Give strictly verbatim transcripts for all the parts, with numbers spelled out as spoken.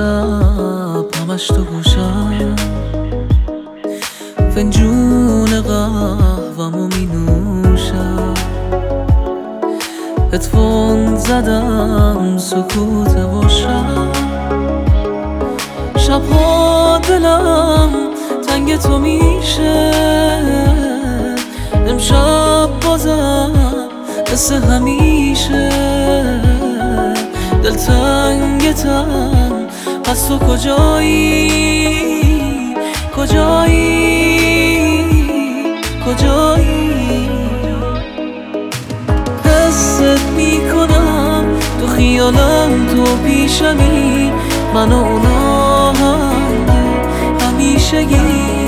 شب همش تو گوشم، فنجون قهوه‌مو می نوشم، هدفون زدم سکوت باشم. شبها دلم تنگ تو میشه، امشب بازم مثل همیشه. دلتنگتم پس تو کجایی، کجایی، کجایی؟ حست میکنم تو خیالم، تو پیشمی، من و اون آهنگ همیشگی.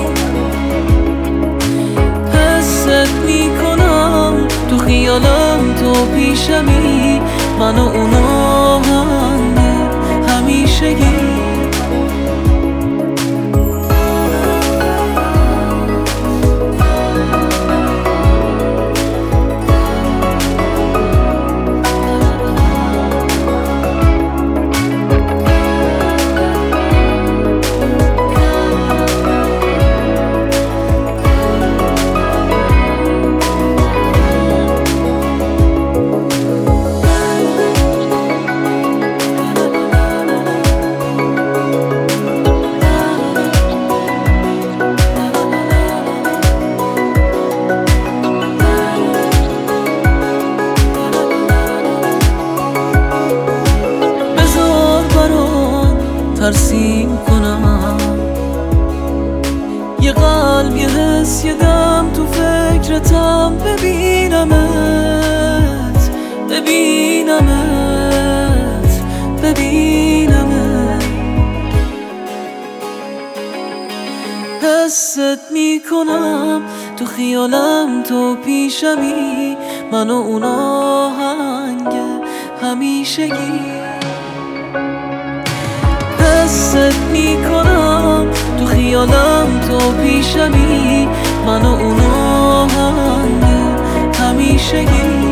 حست میکنم تو خیالم، تو پیشمی، من و اون آهنگ همیشگی. ترسیم کنم یه قلب، یه حس، یه دم، تو فکرتم ببینمت، ببینمت، ببینمت. حست میکنم تو خیالم، تو پیشمی، من و اون آهنگ همیشگی. حست میکنم تو خیالم، تو پیشمی، من و اون آهنگ همیشگی.